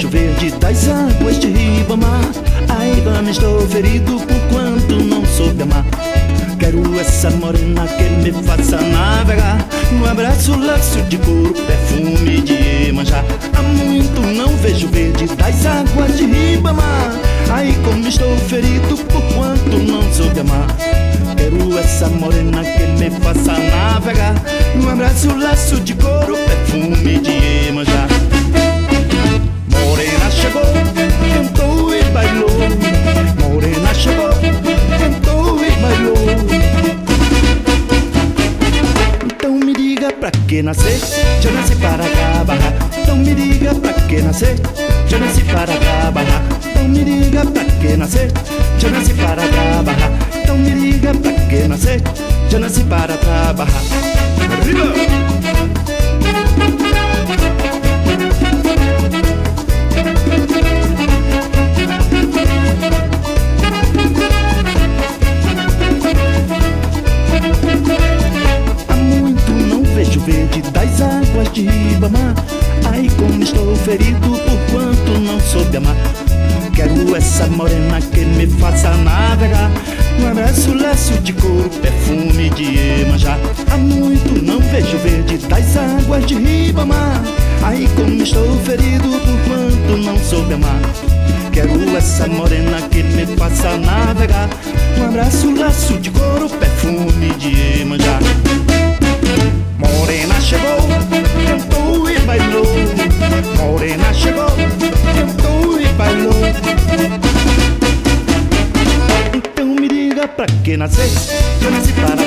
verde das águas de Ribamar. Ai, vamos, estou ferido por quanto não soube amar. Quero essa morena que me faça navegar no abraço, laço de couro, perfume de Iemanjá. Há muito não vejo verde das águas de Ribamar. Ai, como estou ferido por quanto não soube amar. Quero essa morena que me faça navegar no abraço, laço de couro, perfume de Iemanjá. Morena chegou, cantou e bailou. Morena chegou, cantou e bailou. Então me diga pra que nascer, já nasci para trabalhar. Então me diga pra que nascer, já nasci para trabalhar. Então me diga pra que nascer, já nasci para trabalhar. Então me diga pra que nascer, já nasci para trabalhar. Arriba! Verde das águas de Ribamar. Ai, como estou ferido por quanto não soube amar. Quero essa morena que me faça navegar no abraço, laço de couro, perfume de Iemanjá. Há muito não vejo verde das águas de Ribamar. Ai, como estou ferido por quanto não soube amar. Quero essa morena que me faça navegar no abraço, laço de couro, perfume de Iemanjá. Morena chegou, cantou e bailou. Morena chegou, cantou e bailou. Então me diga pra que nascer, já nasci para